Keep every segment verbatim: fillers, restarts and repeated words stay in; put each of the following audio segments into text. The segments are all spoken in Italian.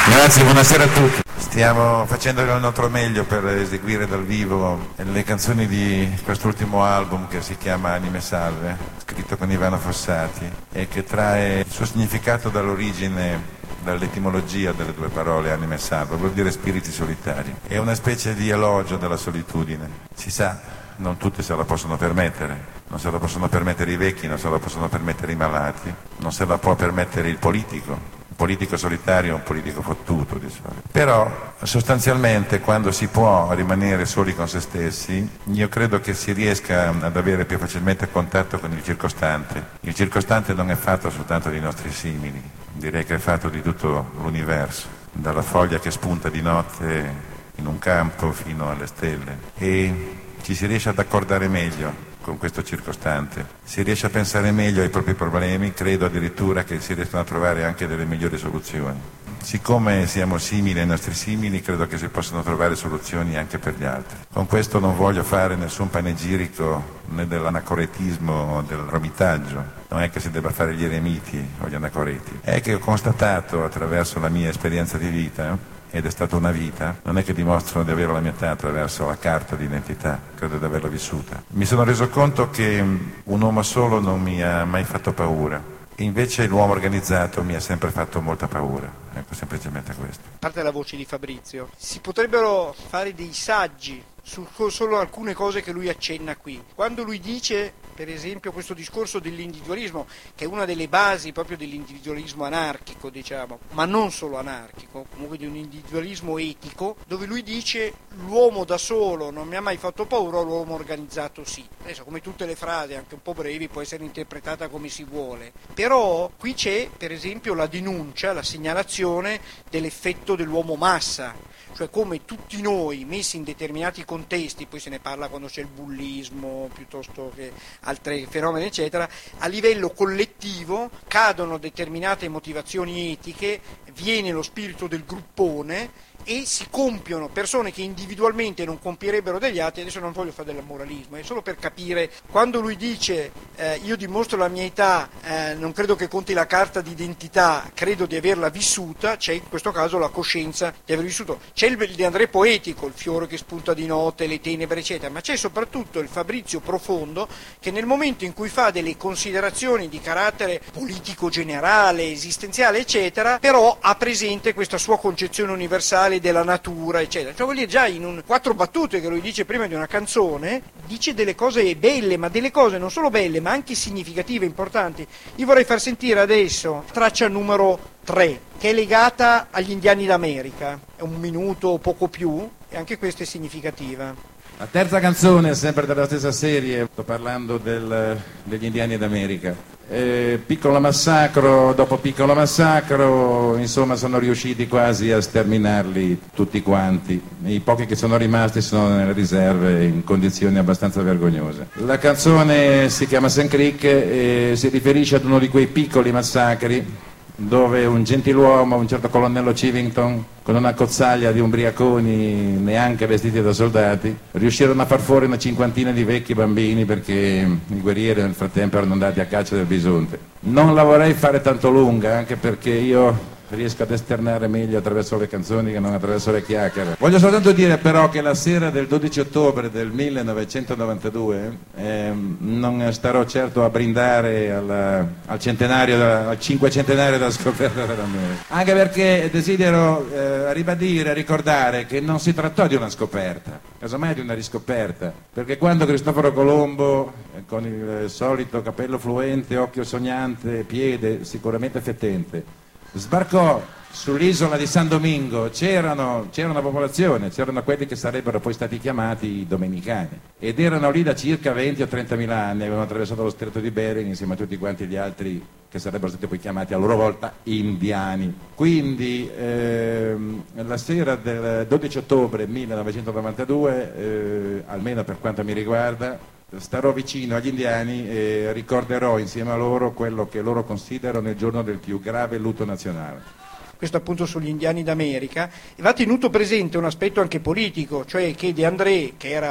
Grazie, buonasera a tutti. Stiamo facendo il nostro meglio per eseguire dal vivo le canzoni di quest'ultimo album che si chiama Anime Salve, scritto con Ivano Fossati e che trae il suo significato dall'origine, dall'etimologia delle due parole Anime Salve, vuol dire spiriti solitari. È una specie di elogio della solitudine. Si sa, non tutti se la possono permettere. Non se la possono permettere i vecchi, non se la possono permettere i malati, non se la può permettere il politico. Un politico solitario è un politico fottuto di solito. Però sostanzialmente quando si può rimanere soli con se stessi, io credo che si riesca ad avere più facilmente contatto con il circostante. Il circostante non è fatto soltanto dei nostri simili, direi che è fatto di tutto l'universo, dalla foglia che spunta di notte in un campo fino alle stelle, e ci si riesce ad accordare meglio con questo circostante, si riesce a pensare meglio ai propri problemi, credo addirittura che si riescano a trovare anche delle migliori soluzioni. Siccome siamo simili ai nostri simili, credo che si possano trovare soluzioni anche per gli altri. Con questo non voglio fare nessun panegirico né dell'anacoretismo o del romitaggio, non è che si debba fare gli eremiti o gli anacoreti, è che ho constatato attraverso la mia esperienza di vita, ed è stata una vita, non è che dimostrano di avere la mia età attraverso la carta di identità, credo di averla vissuta. Mi sono reso conto che un uomo solo non mi ha mai fatto paura, e invece l'uomo organizzato mi ha sempre fatto molta paura, ecco, semplicemente questo. A parte la voce di Fabrizio, si potrebbero fare dei saggi su solo alcune cose che lui accenna qui. Quando lui dice, per esempio, questo discorso dell'individualismo, che è una delle basi proprio dell'individualismo anarchico, diciamo, ma non solo anarchico, comunque di un individualismo etico, dove lui dice l'uomo da solo non mi ha mai fatto paura, l'uomo organizzato sì. Adesso, come tutte le frasi, anche un po' brevi, può essere interpretata come si vuole. Però qui c'è, per esempio, la denuncia, la segnalazione dell'effetto dell'uomo massa, cioè come tutti noi messi in determinati contesti, poi se ne parla quando c'è il bullismo piuttosto che altri fenomeni eccetera, a livello collettivo cadono determinate motivazioni etiche, viene lo spirito del gruppone e si compiono persone che individualmente non compierebbero degli atti. Adesso non voglio fare del moralismo, è solo per capire. Quando lui dice eh, io dimostro la mia età, eh, non credo che conti la carta d'identità, credo di averla vissuta, c'è in questo caso la coscienza di aver vissuto. C'è il De André poetico, il fiore che spunta di notte, le tenebre eccetera, ma c'è soprattutto il Fabrizio profondo che nel momento in cui fa delle considerazioni di carattere politico generale, esistenziale eccetera, però ha presente questa sua concezione universale della natura eccetera. Cioè vuol dire, già in un quattro battute che lui dice prima di una canzone dice delle cose belle, ma delle cose non solo belle ma anche significative, importanti. Io vorrei far sentire adesso traccia numero tre, che è legata agli indiani d'America, è un minuto o poco più e anche questa è significativa. La terza canzone è sempre della stessa serie, sto parlando del, degli indiani d'America. Eh, piccolo massacro dopo piccolo massacro, insomma sono riusciti quasi a sterminarli tutti quanti. I pochi che sono rimasti sono nelle riserve in condizioni abbastanza vergognose. La canzone si chiama Sand Creek e si riferisce ad uno di quei piccoli massacri dove un gentiluomo, un certo colonnello Chivington, con una cozzaglia di ubriaconi neanche vestiti da soldati, riuscirono a far fuori una cinquantina di vecchi bambini perché i guerrieri nel frattempo erano andati a caccia del bisonte. Non la vorrei fare tanto lunga, anche perché io riesco ad esternare meglio attraverso le canzoni che non attraverso le chiacchiere. Voglio soltanto dire però che la sera del dodici ottobre del millenovecentonovantadue ehm, non starò certo a brindare alla, al centenario, al cinquecentenario della scoperta dell'America, anche perché desidero eh, ribadire, ricordare che non si trattò di una scoperta, casomai di una riscoperta, perché quando Cristoforo Colombo eh, con il solito capello fluente, occhio sognante, piede sicuramente fettente, sbarcò sull'isola di San Domingo, c'erano, c'era una popolazione, c'erano quelli che sarebbero poi stati chiamati domenicani, ed erano lì da circa venti o trentamila anni, avevano attraversato lo stretto di Bering insieme a tutti quanti gli altri che sarebbero stati poi chiamati a loro volta indiani. Quindi ehm, la sera del dodici ottobre millenovecentonovantadue, eh, almeno per quanto mi riguarda, starò vicino agli indiani e ricorderò insieme a loro quello che loro considerano il giorno del più grave lutto nazionale. Questo appunto sugli indiani d'America, e va tenuto presente un aspetto anche politico, cioè che De André, che era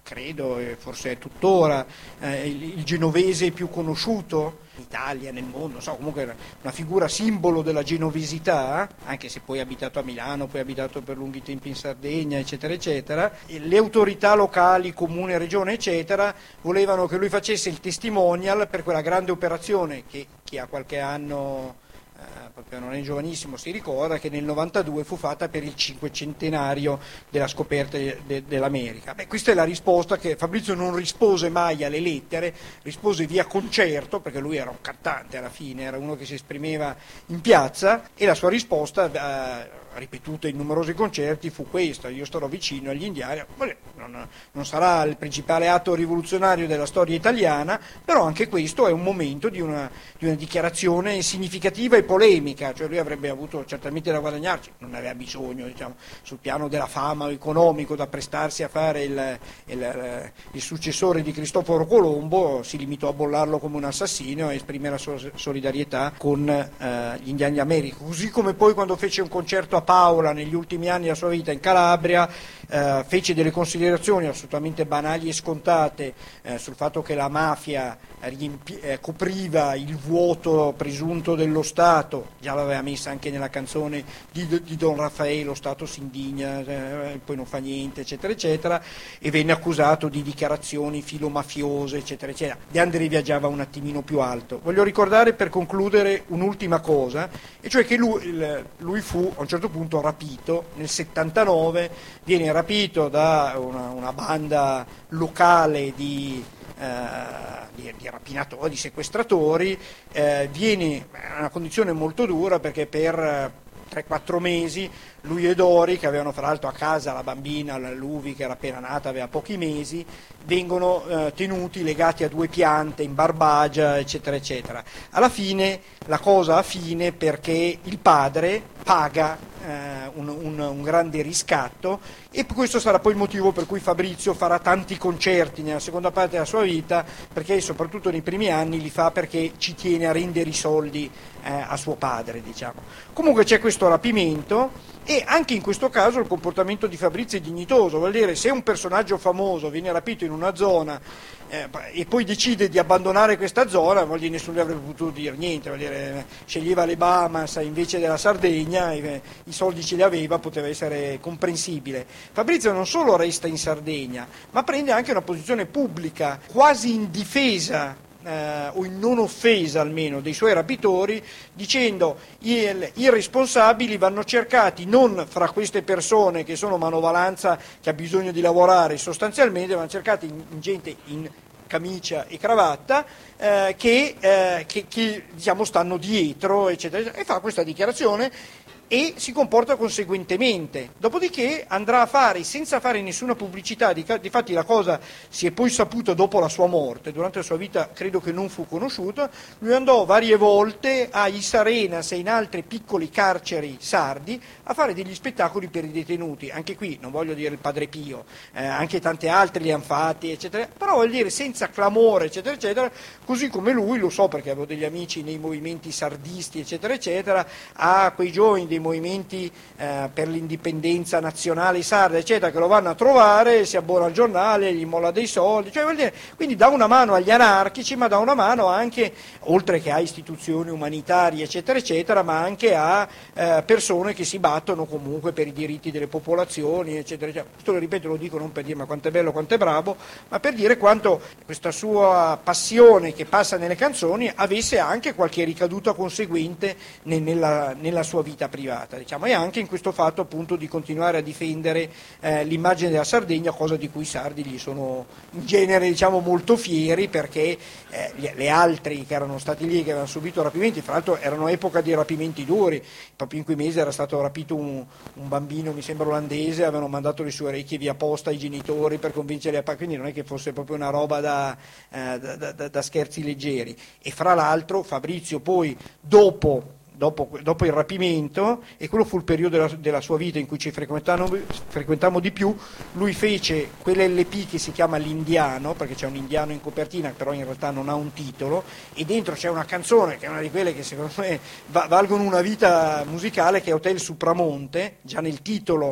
credo, e forse è tuttora, eh, il, il genovese più conosciuto in Italia, nel mondo, so, comunque una figura simbolo della genovesità, anche se poi è abitato a Milano, poi è abitato per lunghi tempi in Sardegna, eccetera, eccetera. E le autorità locali, comune, regione, eccetera, volevano che lui facesse il testimonial per quella grande operazione che chi ha qualche anno, eh, proprio non è giovanissimo, si ricorda che nel novantadue fu fatta per il cinquecentenario della scoperta de, de, dell'America. Beh, questa è la risposta che Fabrizio non rispose mai alle lettere, rispose via concerto, perché lui era un cantante alla fine, era uno che si esprimeva in piazza, e la sua risposta, eh, ripetuta in numerosi concerti, fu questa: io starò vicino agli indiani. Non, non sarà il principale atto rivoluzionario della storia italiana, però anche questo è un momento di una, di una dichiarazione significativa e polemica, cioè lui avrebbe avuto certamente da guadagnarci, non aveva bisogno, diciamo, sul piano della fama economico, da prestarsi a fare il, il, il successore di Cristoforo Colombo. Si limitò a bollarlo come un assassino e esprimere la sua solidarietà con eh, gli indiani d'America, così come poi quando fece un concerto a Paola negli ultimi anni della sua vita in Calabria, eh, fece delle considerazioni assolutamente banali e scontate eh, sul fatto che la mafia riempi- eh, copriva il vuoto presunto dello Stato. Già l'aveva messa anche nella canzone di, di Don Raffaele, lo Stato si indigna, eh, poi non fa niente, eccetera, eccetera, e venne accusato di dichiarazioni filomafiose, eccetera, eccetera. De André viaggiava un attimino più alto. Voglio ricordare, per concludere, un'ultima cosa, e cioè che lui, il, lui fu a un certo punto rapito nel settantanove, viene rapito da una, una banda locale di, eh, di, di rapinatori, di sequestratori, eh, viene in una condizione molto dura perché per tre quattro mesi lui e Dori, che avevano fra l'altro a casa la bambina, la Luvi, che era appena nata, aveva pochi mesi, vengono eh, tenuti legati a due piante in Barbagia, eccetera, eccetera. Alla fine la cosa ha fine perché il padre paga eh, un, un, un grande riscatto, e questo sarà poi il motivo per cui Fabrizio farà tanti concerti nella seconda parte della sua vita, perché soprattutto nei primi anni li fa perché ci tiene a rendere i soldi eh, a suo padre, diciamo. Comunque c'è questo rapimento, e anche in questo caso il comportamento di Fabrizio è dignitoso, vuol dire, se un personaggio famoso viene rapito in una zona eh, e poi decide di abbandonare questa zona, vuol dire, nessuno gli avrebbe potuto dire niente, vuol dire, sceglieva le Bahamas invece della Sardegna, i, i soldi ce li aveva, poteva essere comprensibile. Fabrizio non solo resta in Sardegna, ma prende anche una posizione pubblica, quasi in difesa Eh, o in non offesa almeno dei suoi rapitori, dicendo i, i responsabili vanno cercati non fra queste persone che sono manovalanza che ha bisogno di lavorare sostanzialmente, vanno cercati in, in gente in camicia e cravatta eh, che, eh, che, che diciamo stanno dietro, eccetera, eccetera, e fa questa dichiarazione e si comporta conseguentemente. Dopodiché andrà a fare, senza fare nessuna pubblicità, difatti la cosa si è poi saputa dopo la sua morte, durante la sua vita credo che non fu conosciuto, lui andò varie volte a Is Arenas e in altri piccoli carceri sardi a fare degli spettacoli per i detenuti. Anche qui non voglio dire il Padre Pio, eh, anche tanti altri li hanno fatti, eccetera, però voglio dire senza clamore, eccetera, eccetera, così come lui, lo so perché avevo degli amici nei movimenti sardisti, eccetera, eccetera, a quei giovani dei movimenti eh, per l'indipendenza nazionale sarda, eccetera, che lo vanno a trovare, si abbona al giornale, gli molla dei soldi, cioè vuol dire, quindi dà una mano agli anarchici, ma dà una mano anche, oltre che a istituzioni umanitarie, eccetera, eccetera, ma anche a eh, persone che si battono comunque per i diritti delle popolazioni, eccetera, eccetera. Questo lo ripeto, lo dico non per dire ma quanto è bello, quanto è bravo, ma per dire quanto questa sua passione che passa nelle canzoni avesse anche qualche ricaduta conseguente nella, nella sua vita privata. Diciamo, e anche in questo fatto appunto di continuare a difendere eh, l'immagine della Sardegna, cosa di cui i sardi gli sono in genere, diciamo, molto fieri, perché eh, le altri che erano stati lì, che avevano subito rapimenti, fra l'altro erano epoca di rapimenti duri, proprio in quei mesi era stato rapito un, un bambino, mi sembra olandese, avevano mandato le sue orecchie via posta ai genitori per convincerli a pagare, quindi non è che fosse proprio una roba da, eh, da, da, da scherzi leggeri. E fra l'altro Fabrizio poi dopo Dopo, dopo il rapimento, e quello fu il periodo della, della sua vita in cui ci frequentammo di più, lui fece quell'L P che si chiama L'Indiano, perché c'è un indiano in copertina, però in realtà non ha un titolo, e dentro c'è una canzone che è una di quelle che secondo me valgono una vita musicale, che è Hotel Supramonte. Già nel titolo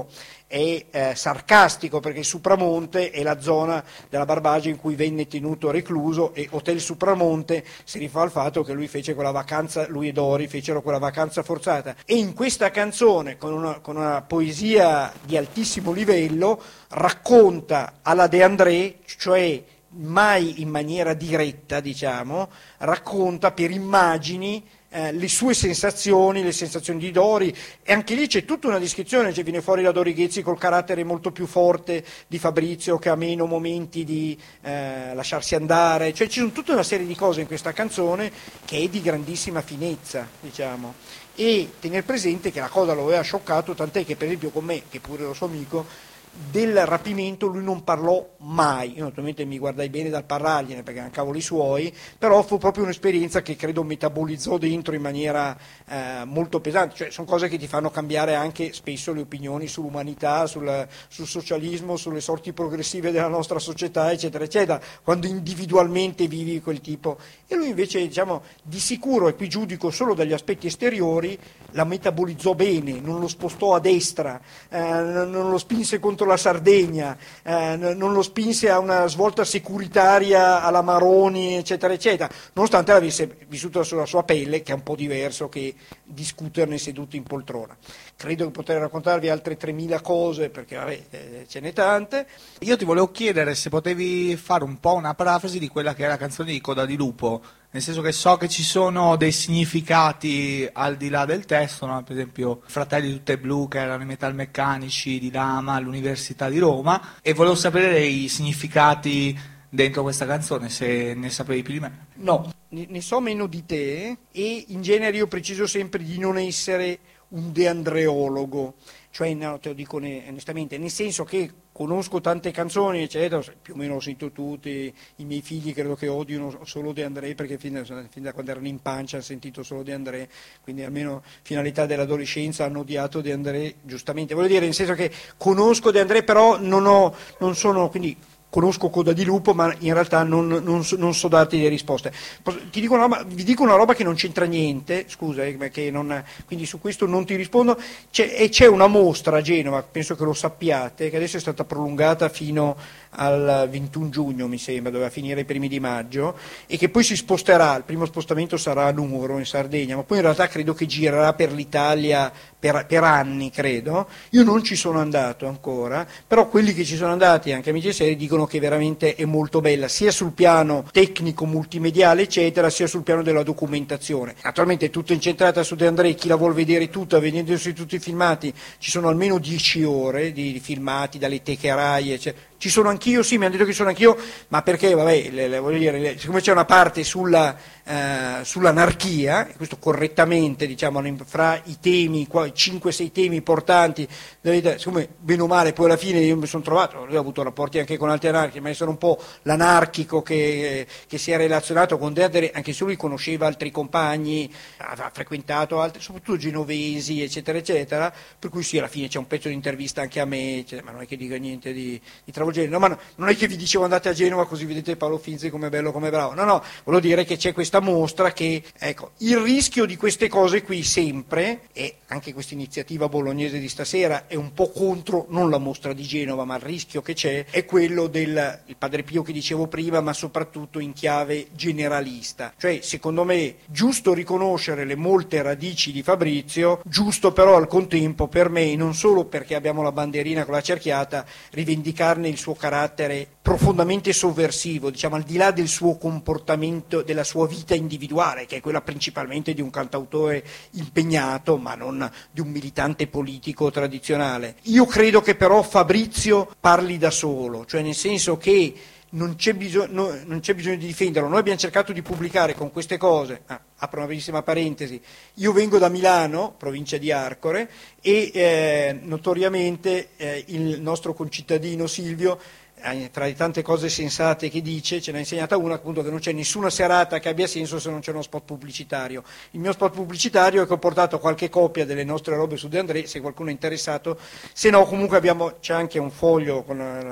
è eh, sarcastico, perché Supramonte è la zona della Barbagia in cui venne tenuto recluso, e Hotel Supramonte si rifà al fatto che lui fece quella vacanza, lui e Dori fecero quella vacanza forzata. E in questa canzone, con una, con una poesia di altissimo livello, racconta alla De André, cioè mai in maniera diretta, diciamo, racconta per immagini eh, le sue sensazioni, le sensazioni di Dori, e anche lì c'è tutta una descrizione, cioè viene fuori da Dori Ghezzi col carattere molto più forte di Fabrizio, che ha meno momenti di eh, lasciarsi andare, cioè ci sono tutta una serie di cose in questa canzone che è di grandissima finezza, diciamo, e tenere presente che la cosa lo aveva scioccato, tant'è che per esempio con me, che pure ero suo amico, del rapimento lui non parlò mai. Io naturalmente mi guardai bene dal parlargliene perché erano cavoli suoi, però fu proprio un'esperienza che credo metabolizzò dentro in maniera eh, molto pesante, cioè sono cose che ti fanno cambiare anche spesso le opinioni sull'umanità, sul, sul socialismo, sulle sorti progressive della nostra società, eccetera eccetera, quando individualmente vivi quel tipo. E lui invece, diciamo, di sicuro, e qui giudico solo dagli aspetti esteriori, la metabolizzò bene, non lo spostò a destra, eh, non lo spinse contro la Sardegna, eh, non lo spinse a una svolta securitaria alla Maroni, eccetera eccetera, nonostante l'avesse vissuto sulla sua pelle, che è un po' diverso che discuterne seduti in poltrona. Credo che potrei raccontarvi altre tremila cose, perché vabbè, eh, ce n'è tante. Io ti volevo chiedere se potevi fare un po' una parafrasi di quella che è la canzone di Coda di Lupo, nel senso che so che ci sono dei significati al di là del testo, no? Per esempio Fratelli Tutte Blu, che erano i metalmeccanici di Lama all'Università di Roma, e volevo sapere i significati dentro questa canzone, se ne sapevi più di me. No, ne so meno di te, e in genere io preciso sempre di non essere un deandreologo, cioè no, te lo dico onestamente, nel senso che conosco tante canzoni, eccetera, più o meno ho sentito tutti, i miei figli credo che odino solo De André, perché fin da, fin da quando erano in pancia hanno sentito solo De André, quindi almeno fino all'età dell'adolescenza hanno odiato De André, giustamente, voglio dire, nel senso che conosco De André, però non, ho, non sono, quindi conosco Coda di Lupo, ma in realtà non, non, so, non so darti le risposte. Ti dico una roba, vi dico una roba che non c'entra niente, scusa, eh, che non, quindi su questo non ti rispondo. C'è, e c'è una mostra a Genova, penso che lo sappiate, che adesso è stata prolungata fino al ventuno giugno, mi sembra, doveva finire i primi di maggio, e che poi si sposterà, il primo spostamento sarà a Nuoro, in Sardegna, ma poi in realtà credo che girerà per l'Italia per, per anni, credo. Io non ci sono andato ancora, però quelli che ci sono andati, anche amici seri, dicono che veramente è molto bella, sia sul piano tecnico, multimediale, eccetera, sia sul piano della documentazione. Naturalmente è tutta incentrata su De André, chi la vuol vedere tutta, vedendosi tutti i filmati, ci sono almeno dieci ore di, di filmati, dalle teche Rai, eccetera. Ci sono anch'io, sì, mi hanno detto che sono anch'io, ma perché, vabbè, le, le, voglio dire, le, siccome c'è una parte sulla, eh, sull'anarchia, e questo correttamente, diciamo, fra i temi, cinque sei temi importanti, siccome bene o male poi alla fine io mi sono trovato, io ho avuto rapporti anche con altri anarchici, ma io sono un po' l'anarchico che, che si è relazionato con De André, anche se lui conosceva altri compagni, ha frequentato altri, soprattutto genovesi, eccetera, eccetera, per cui sì, alla fine c'è un pezzo di intervista anche a me, eccetera, ma non è che dica niente di, di travolgente. No, ma no, non è che vi dicevo andate a Genova così vedete Paolo Finzi come bello, come bravo, no, no, volevo dire che c'è questa mostra che, ecco, il rischio di queste cose qui sempre, e anche questa iniziativa bolognese di stasera è un po' contro, non la mostra di Genova, ma il rischio che c'è è quello del il Padre Pio che dicevo prima, ma soprattutto in chiave generalista, cioè secondo me giusto riconoscere le molte radici di Fabrizio, giusto però al contempo per me, non solo perché abbiamo la bandierina con la cerchiata, rivendicarne il suo carattere profondamente sovversivo, diciamo al di là del suo comportamento, della sua vita individuale, che è quella principalmente di un cantautore impegnato, ma non di un militante politico tradizionale. Io credo che però Fabrizio parli da solo, cioè nel senso che non c'è, bisog- no, non c'è bisogno di difenderlo. Noi abbiamo cercato di pubblicare con queste cose, ah, apro una brevissima parentesi, io vengo da Milano, provincia di Arcore, e eh, notoriamente eh, il nostro concittadino Silvio, eh, tra le tante cose sensate che dice, ce n'ha insegnata una, appunto, che non c'è nessuna serata che abbia senso se non c'è uno spot pubblicitario. Il mio spot pubblicitario è che ho portato qualche copia delle nostre robe su De André, se qualcuno è interessato, se no comunque abbiamo, c'è anche un foglio con la,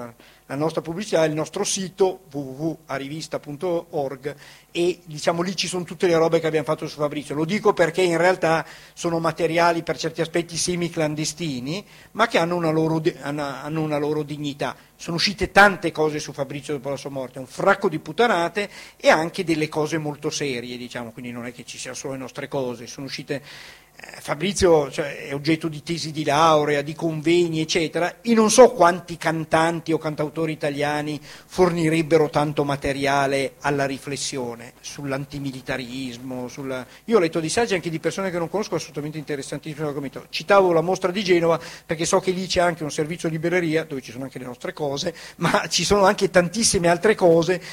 la nostra pubblicità, il nostro sito w w w punto arivista punto org, e diciamo lì ci sono tutte le robe che abbiamo fatto su Fabrizio. Lo dico perché in realtà sono materiali per certi aspetti semi-clandestini, ma che hanno una loro, hanno una loro dignità. Sono uscite tante cose su Fabrizio dopo la sua morte, un fracco di puttanate e anche delle cose molto serie, diciamo, quindi non è che ci siano solo le nostre cose, sono uscite... Fabrizio, cioè, è oggetto di tesi di laurea, di convegni, eccetera, e non so quanti cantanti o cantautori italiani fornirebbero tanto materiale alla riflessione sull'antimilitarismo. Sulla... Io ho letto di saggi anche di persone che non conosco, assolutamente interessantissimi l'argomento. Citavo la mostra di Genova perché so che lì c'è anche un servizio di libreria dove ci sono anche le nostre cose, ma ci sono anche tantissime altre cose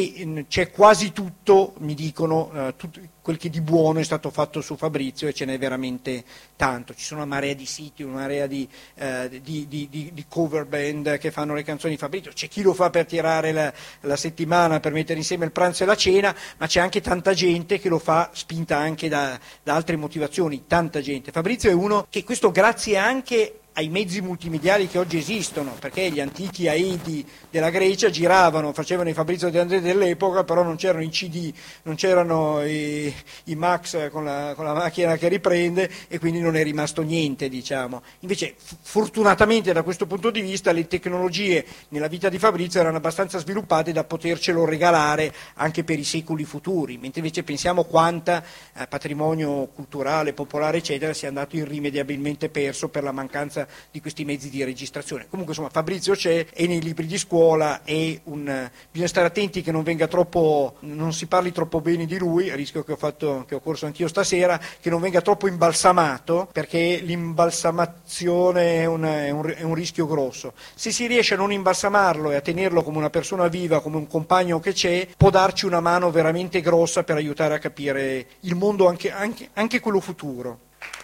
e c'è quasi tutto, mi dicono, uh, tutto, quel che di buono è stato fatto su Fabrizio, e ce n'è veramente tanto. Ci sono una marea di siti, una marea di, eh, di, di, di, di cover band che fanno le canzoni di Fabrizio. C'è chi lo fa per tirare la, la settimana, per mettere insieme il pranzo e la cena, ma c'è anche tanta gente che lo fa spinta anche da, da altre motivazioni, tanta gente. Fabrizio è uno che, questo grazie anche ai mezzi multimediali che oggi esistono, perché gli antichi Aedi della Grecia giravano, facevano i Fabrizio De André dell'epoca, però non c'erano i C D, non c'erano i, i Max con la, con la macchina che riprende, e quindi non è rimasto niente, diciamo. Invece f- fortunatamente da questo punto di vista le tecnologie nella vita di Fabrizio erano abbastanza sviluppate da potercelo regalare anche per i secoli futuri, mentre invece pensiamo quanta eh, patrimonio culturale, popolare eccetera sia andato irrimediabilmente perso per la mancanza di questi mezzi di registrazione. Comunque insomma Fabrizio c'è, è nei libri di scuola, è un, bisogna stare attenti che non venga troppo, non si parli troppo bene di lui, a rischio che ho fatto, che ho corso anch'io stasera, che non venga troppo imbalsamato, perché l'imbalsamazione è un, è un, è un rischio grosso. Se si riesce a non imbalsamarlo e a tenerlo come una persona viva, come un compagno che c'è, può darci una mano veramente grossa per aiutare a capire il mondo, anche, anche, anche quello futuro.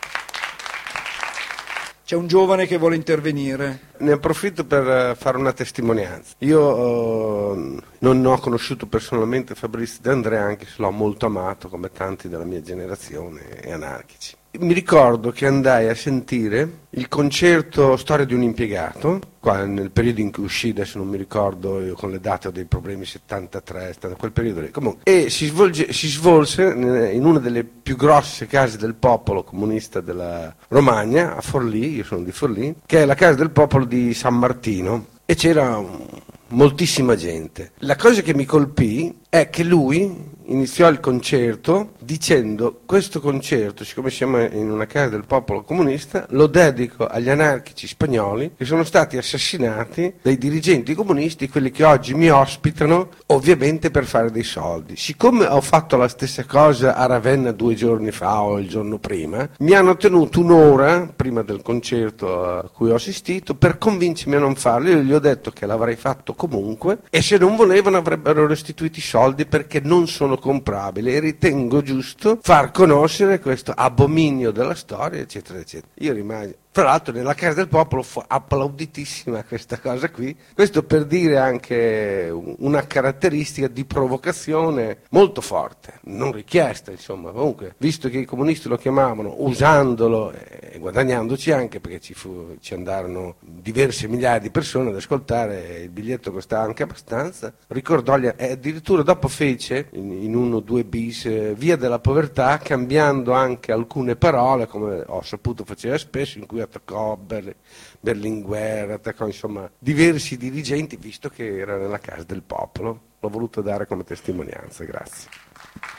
C'è un giovane che vuole intervenire. Ne approfitto per fare una testimonianza. Io eh, non ho conosciuto personalmente Fabrizio De André, anche se l'ho molto amato come tanti della mia generazione e anarchici. Mi ricordo che andai a sentire il concerto Storia di un impiegato, qua nel periodo in cui uscì, adesso non mi ricordo, io con le date ho dei problemi, settantatré, quel periodo lì. Comunque, e si, svolge, si svolse in una delle più grosse case del popolo comunista della Romagna, a Forlì, io sono di Forlì, che è la casa del popolo di San Martino, e c'era moltissima gente. La cosa che mi colpì è che lui iniziò il concerto dicendo: questo concerto, siccome siamo in una casa del popolo comunista, lo dedico agli anarchici spagnoli che sono stati assassinati dai dirigenti comunisti, quelli che oggi mi ospitano, ovviamente per fare dei soldi. Siccome ho fatto la stessa cosa a Ravenna due giorni fa o il giorno prima, mi hanno tenuto un'ora prima del concerto a cui ho assistito per convincermi a non farlo. Io gli ho detto che l'avrei fatto comunque e se non volevano avrebbero restituito i soldi perché non sono comprabili, e ritengo giusto far conoscere questo abominio della storia, eccetera eccetera. Io rimasi, tra l'altro nella casa del popolo fu applauditissima questa cosa qui, questo per dire anche una caratteristica di provocazione molto forte, non richiesta, insomma. Comunque, visto che i comunisti lo chiamavano, usandolo e guadagnandoci anche, perché ci, fu, ci andarono diverse migliaia di persone ad ascoltare, il biglietto costava anche abbastanza, ricordò gli, e addirittura dopo fece in, in uno o due bis eh, Via della Povertà, cambiando anche alcune parole, come ho saputo faceva spesso, in cui attaccò Ber- Berlinguer, attaccò insomma diversi dirigenti, visto che era nella casa del popolo. L'ho voluto dare come testimonianza, grazie.